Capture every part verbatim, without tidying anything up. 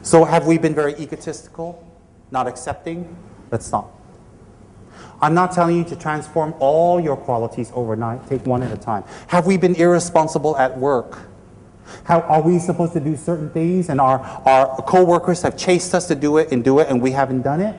So have we been very egotistical, not accepting? Let's stop. I'm not telling you to transform all your qualities overnight. Take one at a time. Have we been irresponsible at work? How are we supposed to do certain things and our, our co-workers have chased us to do it and do it and we haven't done it?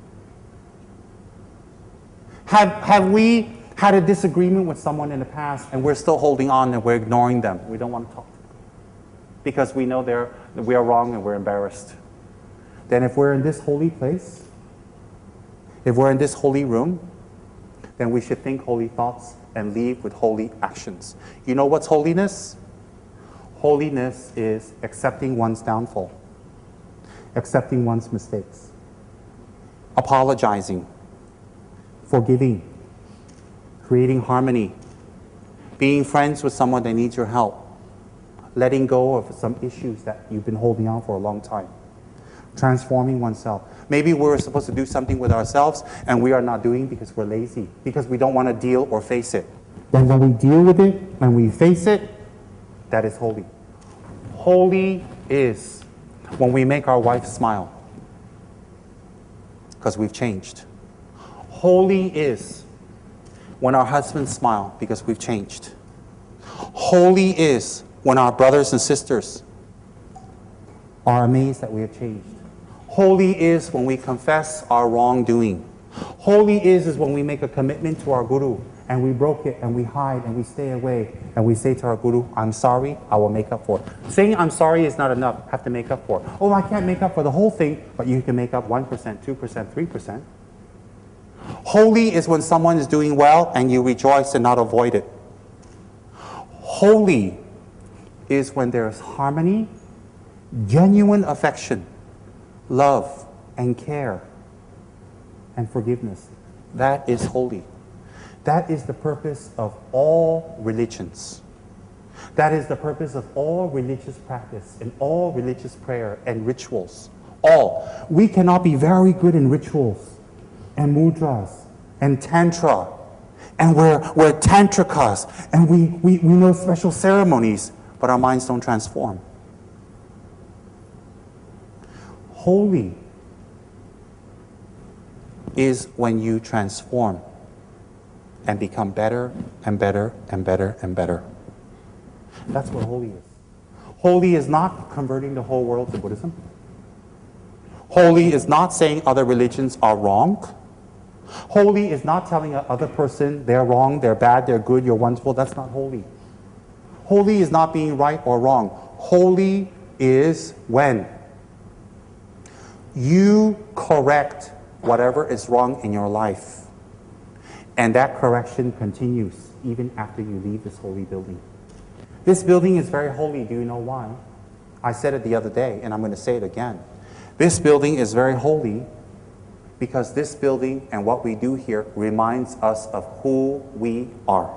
Have, have we had a disagreement with someone in the past and we're still holding on and we're ignoring them? We don't want to talk to them because we know they're, we are wrong and we're embarrassed. Then if we're in this holy place, if we're in this holy room, then we should think holy thoughts and leave with holy actions. You know what's holiness? Holiness is accepting one's downfall, accepting one's mistakes, apologizing, forgiving, creating harmony, being friends with someone that needs your help, letting go of some issues that you've been holding on for a long time, transforming oneself. Maybe we're supposed to do something with ourselves and we are not doing because we're lazy, because we don't want to deal or face it. Then when we deal with it and we face it, that is holy. Holy is when we make our wife smile because we've changed. Holy is when our husbands smile because we've changed. Holy is when our brothers and sisters are amazed that we have changed. Holy is when we confess our wrongdoing. Holy is, is when we make a commitment to our Guru and we broke it and we hide and we stay away and we say to our Guru, I'm sorry, I will make up for it. Saying I'm sorry is not enough, I have to make up for it. Oh, I can't make up for the whole thing, but you can make up one percent, two percent, three percent. Holy is when someone is doing well and you rejoice and not avoid it. Holy is when there is harmony, genuine affection, love and care and forgiveness. That is holy. That is the purpose of all religions. That is the purpose of all religious practice and all religious prayer and rituals. All. We cannot be very good in rituals and mudras and tantra. And we're, we're tantrikas and we, we, we know special ceremonies, but our minds don't transform. Holy is when you transform and become better and better and better and better. That's what holy is. Holy is not converting the whole world to Buddhism. Holy is not saying other religions are wrong. Holy is not telling another person they're wrong, they're bad, they're good, you're wonderful. That's not holy. Holy is not being right or wrong. Holy is when you correct whatever is wrong in your life. And that correction continues even after you leave this holy building. This building is very holy. Do you know why? I said it the other day, and I'm going to say it again. This building is very holy because this building and what we do here reminds us of who we are.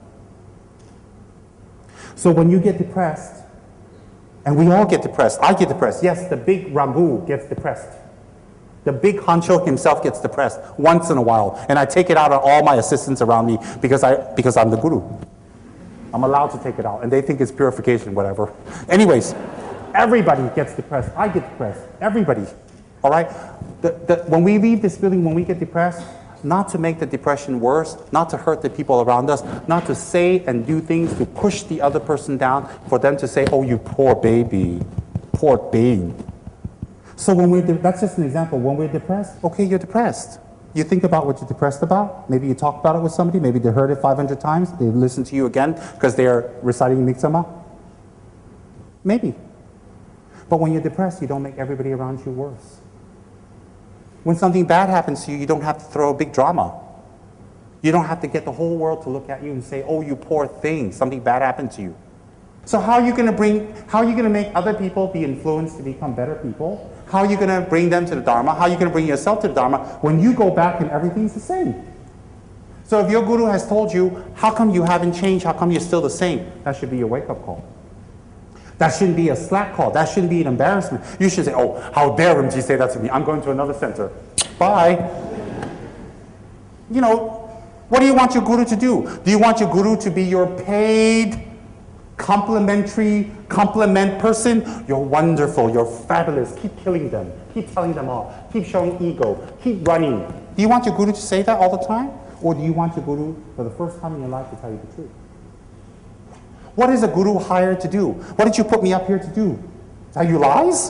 So when you get depressed, and we all get depressed, I get depressed. Yes, the big Rambu gets depressed. The big honcho himself gets depressed once in a while, and I take it out on all my assistants around me because, I, because I'm the Guru. I'm allowed to take it out, and they think it's purification, whatever. Anyways, everybody gets depressed. I get depressed. Everybody. All right? The, the, when we leave this building, when we get depressed, not to make the depression worse, not to hurt the people around us, not to say and do things to push the other person down, for them to say, oh, you poor baby, poor babe. So when we're, that's just an example. When we're depressed, okay, you're depressed. You think about what you're depressed about. Maybe you talk about it with somebody. Maybe they heard it five hundred times. They listen to you again because they're reciting Miksama. Maybe. But when you're depressed, you don't make everybody around you worse. When something bad happens to you, you don't have to throw a big drama. You don't have to get the whole world to look at you and say, oh, you poor thing, something bad happened to you. So how are you going to bring, how are you going to make other people be influenced to become better people? How are you going to bring them to the Dharma? How are you going to bring yourself to the Dharma when you go back and everything's the same? So if your Guru has told you, how come you haven't changed? How come you're still the same? That should be your wake-up call. That shouldn't be a slack call. That shouldn't be an embarrassment. You should say, oh, how dare Rimji say that to me? I'm going to another center. Bye. You know, what do you want your Guru to do? Do you want your Guru to be your paid Complimentary, compliment person, you're wonderful, you're fabulous. Keep killing them. Keep telling them off. Keep showing ego. Keep running. Do you want your guru to say that all the time? Or do you want your guru for the first time in your life to tell you the truth? What is a guru hired to do? What did you put me up here to do? Tell you lies?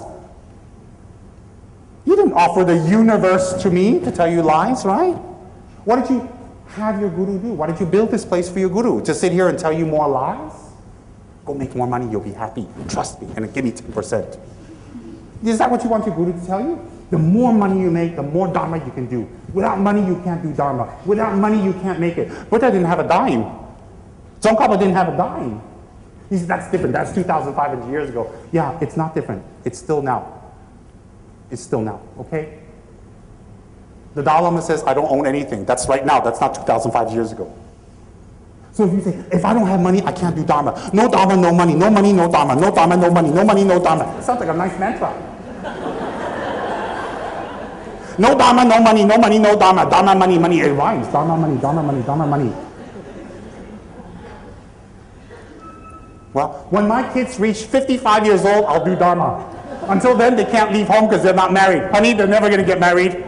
You didn't offer the universe to me to tell you lies, right? What did you have your guru do? Why did you build this place for your guru? To sit here and tell you more lies? Go make more money, you'll be happy. Trust me, and give me ten percent. Is that what you want your guru to tell you? The more money you make, the more dharma you can do. Without money, you can't do dharma. Without money, you can't make it. Buddha didn't have a dime. Tsongkhapa didn't have a dime. He said, that's different. That's two thousand five hundred years ago. Yeah, it's not different. It's still now. It's still now, okay? The Dalai Lama says, I don't own anything. That's right now. That's not two thousand five years ago. So if you say, if I don't have money, I can't do dharma. No dharma, no money. No money, no dharma. No dharma, no money. No money, no dharma. It sounds like a nice mantra. No dharma, no money. No money, no dharma. Dharma, money, money. It rhymes. Dharma, money, dharma, money, dharma, money. Well, when my kids reach fifty-five years old, I'll do dharma. Until then, they can't leave home because they're not married. Honey, they're never going to get married.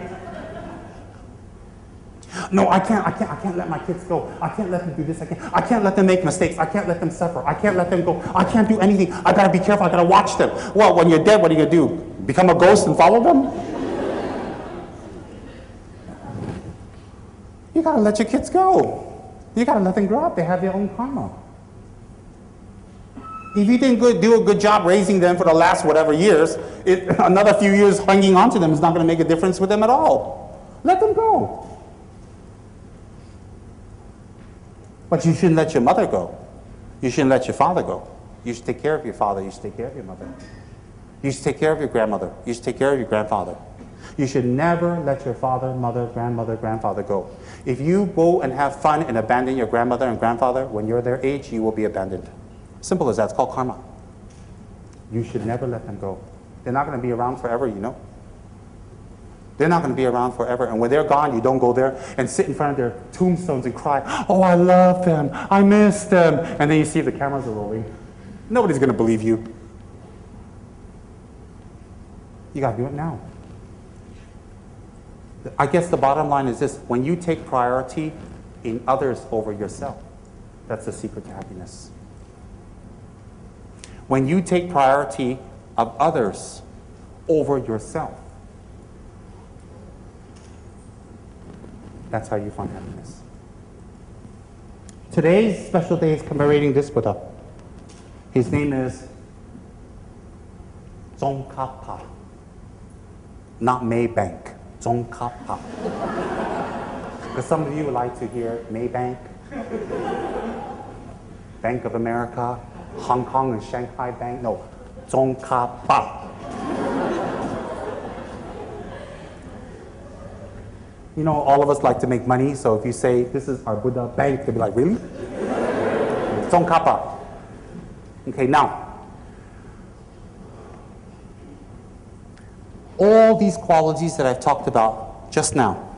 No, I can't, I can't, I can't let my kids go. I can't let them do this. I can't, I can't let them make mistakes. I can't let them suffer. I can't let them go. I can't do anything. I gotta be careful. I gotta watch them. Well, when you're dead, what are you gonna do? Become a ghost and follow them? You gotta let your kids go. You gotta let them grow up. They have their own karma. If you didn't good, do a good job raising them for the last whatever years, it, another few years hanging on to them is not gonna make a difference with them at all. Let them go. But you shouldn't let your mother go. You shouldn't let your father go. You should take care of your father. You should take care of your mother. You should take care of your grandmother. You should take care of your grandfather. You should never let your father, mother, grandmother, grandfather go. If you go and have fun and abandon your grandmother and grandfather, when you're their age, you will be abandoned. Simple as that. It's called karma. You should never let them go. They're not going to be around forever, you know. They're not going to be around forever. And when they're gone, you don't go there and sit in front of their tombstones and cry, oh, I love them. I miss them. And then you see the cameras are rolling. Nobody's going to believe you. You got to do it now. I guess the bottom line is this. When you take priority in others over yourself, that's the secret to happiness. When you take priority of others over yourself, that's how you find happiness. Today's special day is commemorating this Buddha. His name is Tsongkhapa, not Maybank. Tsongkhapa. Because some of you would like to hear Maybank, Bank of America, Hong Kong and Shanghai Bank. No, Tsongkhapa. You know, all of us like to make money, so if you say, this is our Buddha bank, they'll be like, really? Tsongkhapa. Okay, now, all these qualities that I've talked about just now,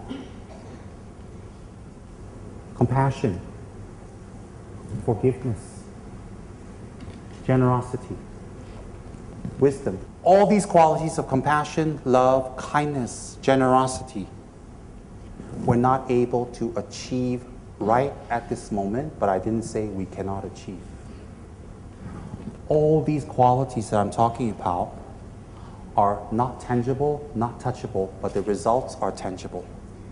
compassion, forgiveness, generosity, wisdom, all these qualities of compassion, love, kindness, generosity, we're not able to achieve right at this moment, but I didn't say we cannot achieve. All these qualities that I'm talking about are not tangible, not touchable, but the results are tangible.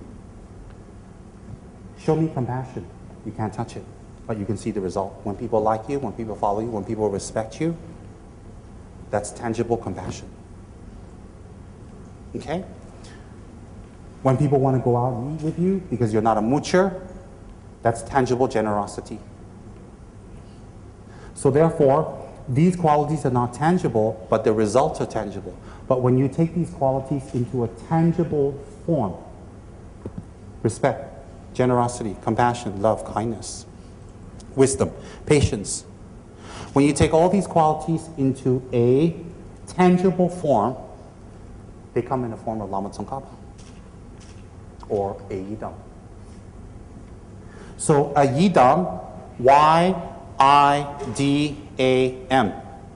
Show me compassion. You can't touch it, but you can see the result. When people like you, when people follow you, when people respect you, that's tangible compassion. Okay? When people want to go out and eat with you because you're not a moocher, that's tangible generosity. So therefore, these qualities are not tangible, but the results are tangible. But when you take these qualities into a tangible form, respect, generosity, compassion, love, kindness, wisdom, patience, when you take all these qualities into a tangible form, they come in the form of Lama Tsongkhapa, or a yidam. So a yidam, why I D A M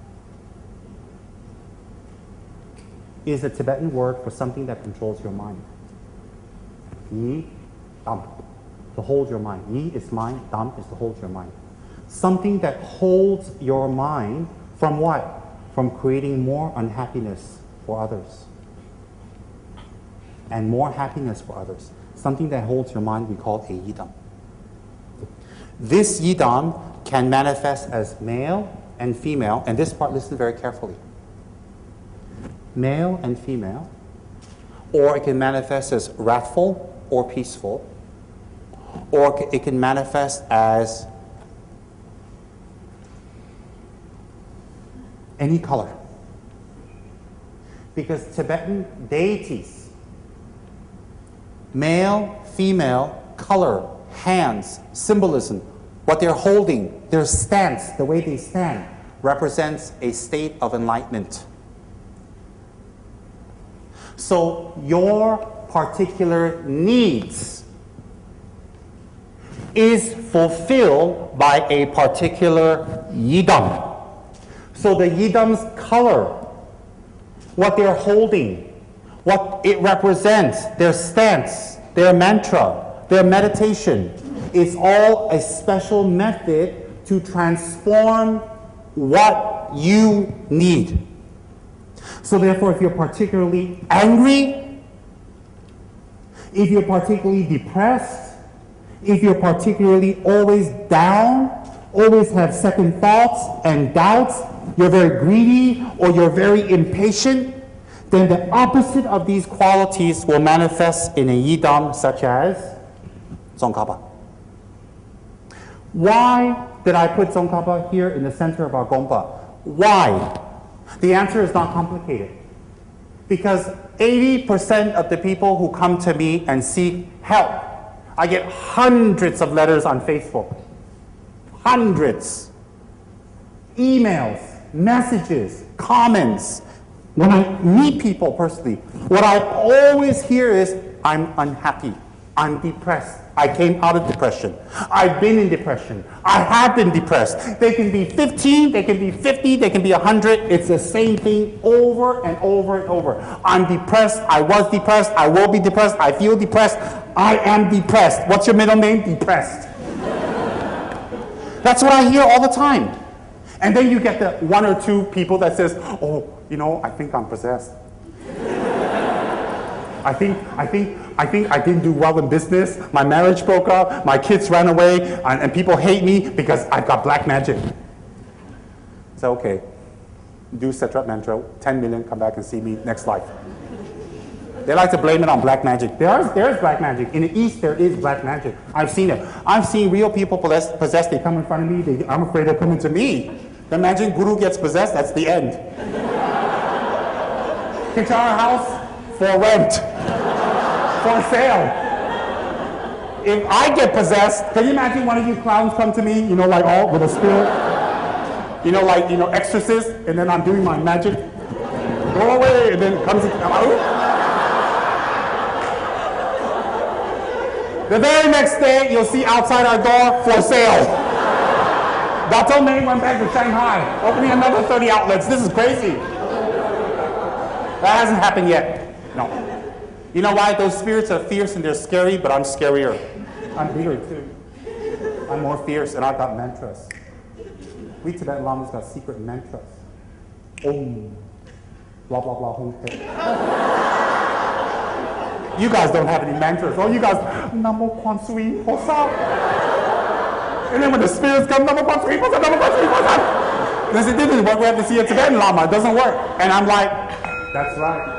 is a Tibetan word for something that controls your mind. Yi, dam, to hold your mind. Yi is mind, dam is to hold your mind. Something that holds your mind from what? From creating more unhappiness for others. And more happiness for others. Something that holds your mind we call a yidam. This yidam can manifest as male and female, and this part listen very carefully. Male and female, or it can manifest as wrathful or peaceful, or it can manifest as any color. Because Tibetan deities, male, female, color, hands, symbolism, what they're holding, their stance, the way they stand, represents a state of enlightenment. So your particular needs is fulfilled by a particular yidam. So the yidam's color, what they're holding, what it represents, their stance, their mantra, their meditation, is all a special method to transform what you need. So therefore, if you're particularly angry, if you're particularly depressed, if you're particularly always down, always have second thoughts and doubts, you're very greedy or you're very impatient, then the opposite of these qualities will manifest in a yidam such as Tsongkhapa. Why did I put Tsongkhapa here in the center of our Gompa? Why? The answer is not complicated. Because eighty percent of the people who come to me and seek help, I get hundreds of letters on Facebook. Hundreds. Emails, messages, comments. When I meet people personally, what I always hear is, I'm unhappy, I'm depressed, I came out of depression, I've been in depression, I have been depressed. They can be fifteen, they can be fifty, they can be one hundred, it's the same thing over and over and over. I'm depressed, I was depressed, I will be depressed, I feel depressed, I am depressed. What's your middle name? Depressed. That's what I hear all the time. And then you get the one or two people that says, oh, you know, I think I'm possessed. I think, I think, I think I didn't do well in business. My marriage broke up. My kids ran away, and, and people hate me because I've got black magic. So okay, do Setrat mantra. ten million come back and see me next life. They like to blame it on black magic. There is, there is black magic. In the East, there is black magic. I've seen it. I've seen real people possessed. possessed. They come in front of me. They, I'm afraid they're coming to me. Imagine Guru gets possessed. That's the end. Kitara house for rent, for sale. If I get possessed, can you imagine one of you clowns come to me, you know, like all with a spirit, you know, like, you know, exorcist, and then I'm doing my magic, go away, and then comes, the very next day, you'll see outside our door, for sale. Dato Mei went back to Shanghai, opening another thirty outlets. This is crazy. That hasn't happened yet. No. You know why? Those spirits are fierce and they're scary, but I'm scarier. I'm bigger too. I'm more fierce, and I've got mantras. We Tibetan Lamas got secret mantras. Om. Blah, blah, blah, hong te. You guys don't have any mantras. Oh, you guys, Namo Kwan Sui Posa. And then when the spirits come, Namo Kwan Sui Posa, Namo Kwan Sui Posa. There's a difference. What we have to see a Tibetan Lama. It doesn't work. And I'm like, that's right.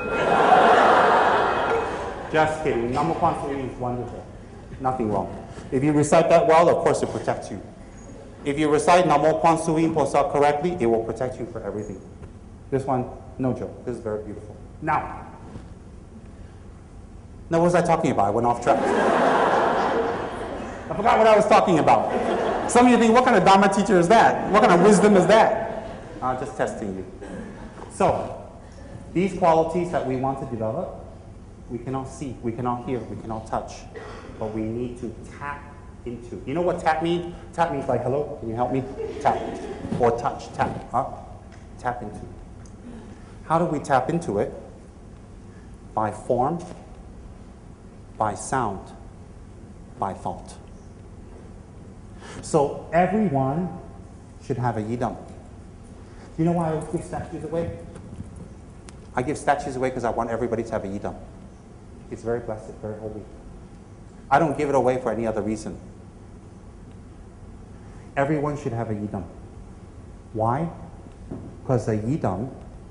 Just kidding. Namo Kwan Sui is wonderful. Nothing wrong. If you recite that well, of course it protects you. If you recite Namo Kwan Sui Posa correctly, it will protect you for everything. This one, no joke. This is very beautiful. Now, now what was I talking about? I went off track. I forgot what I was talking about. Some of you think, what kind of Dharma teacher is that? What kind of wisdom is that? I'm just testing you. So, these qualities that we want to develop, we cannot see, we cannot hear, we cannot touch, but we need to tap into. You know what tap means? Tap means like, hello, can you help me? Tap. Or touch, tap. Huh? Tap into. How do we tap into it? By form, by sound, by thought. So everyone should have a yidam. You know why I give statues away? I give statues away because I want everybody to have a yidam. It's very blessed, very holy. I don't give it away for any other reason. Everyone should have a yidam. Why? Because a yidam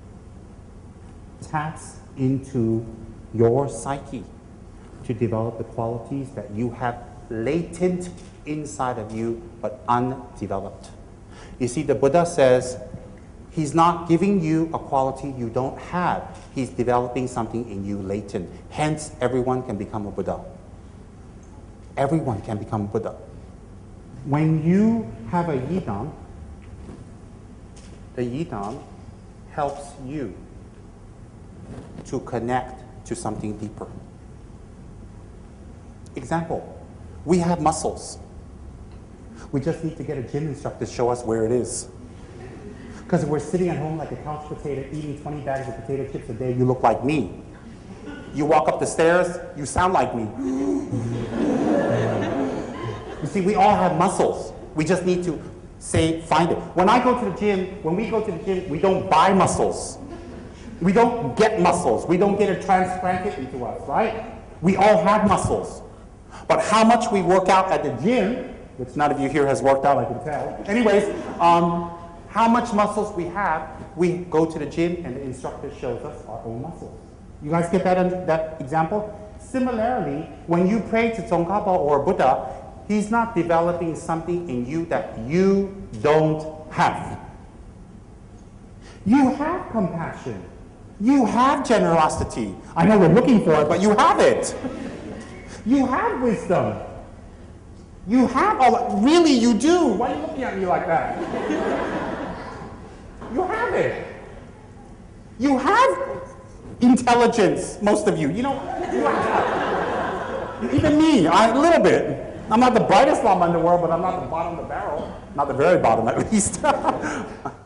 taps into your psyche to develop the qualities that you have latent inside of you but undeveloped. You see, the Buddha says he's not giving you a quality you don't have. He's developing something in you latent. Hence, everyone can become a Buddha. Everyone can become a Buddha. When you have a yidam, the yidam helps you to connect to something deeper. Example, we have muscles. We just need to get a gym instructor to show us where it is. Because if we're sitting at home like a couch potato, eating twenty bags of potato chips a day, you look like me. You walk up the stairs, you sound like me. You see, we all have muscles. We just need to say, find it. When I go to the gym, when we go to the gym, we don't buy muscles. We don't get muscles. We don't get it transplanted into us, right? We all have muscles. But how much we work out at the gym, which none of you here has worked out, I can tell. Anyways, um, how much muscles we have, we go to the gym and the instructor shows us our own muscles. You guys get that, that example? Similarly, when you pray to Tsongkhapa or Buddha, he's not developing something in you that you don't have. You have compassion. You have generosity. I know we're looking for it, but you have it. You have wisdom. You have all that. Really, you do. Why are you looking at me like that? You have it. You have intelligence, most of you. You know, you have. Even me, I, a little bit. I'm not the brightest llama in the world, but I'm not the bottom of the barrel. Not the very bottom, at least.